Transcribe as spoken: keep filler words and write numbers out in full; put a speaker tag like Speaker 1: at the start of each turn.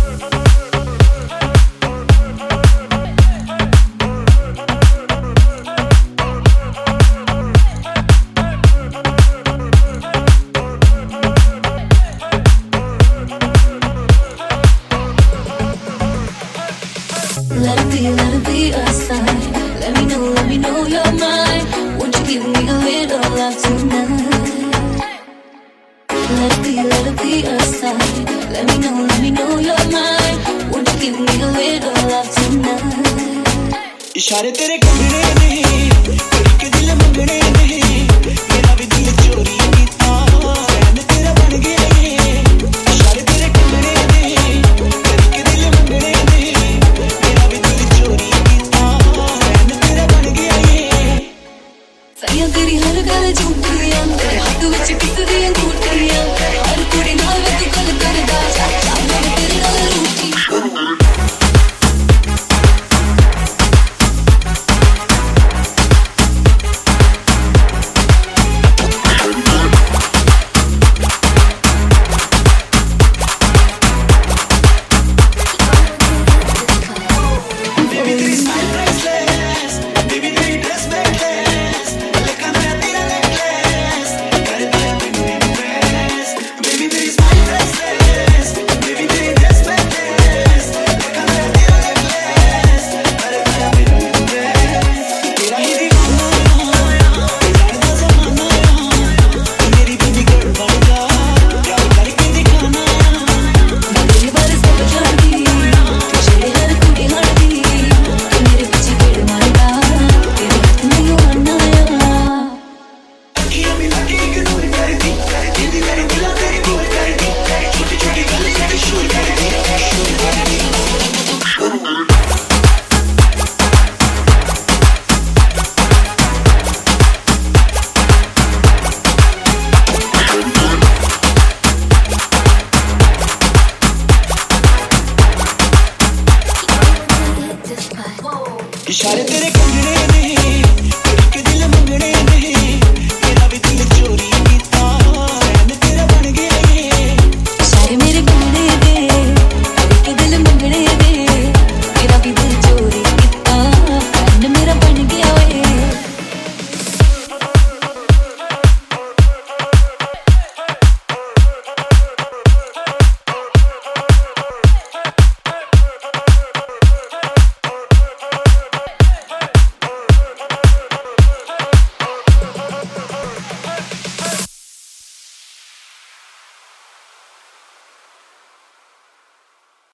Speaker 1: Let it be, let it be a sign. Let me know, let me know you're mine. Won't you give me a little love tonight? Let it be, let it be a sign. Let me know, let me know you're mine. Won't you give me a little love tonight?
Speaker 2: इशारे तेरे कंगने ने के दिल मंगने ने मेरा भी दिल चोरी कीता रैन तेरा बन गया ये इशारे तेरे कंगने ने के दिल मंगने ने मेरा भी दिल चोरी कीता रैन तेरा बन गया ये
Speaker 1: सैया तेरी हर गल झूठियां तेरे हाथ विच किसदियां घूटियां हर कुड़ी नाल तू गल करदा चाचा मैं तेरे नाल रूठी
Speaker 2: इशारे तेरे कंगने ने के दिल मंगने ने मेरा भी दिल चोरी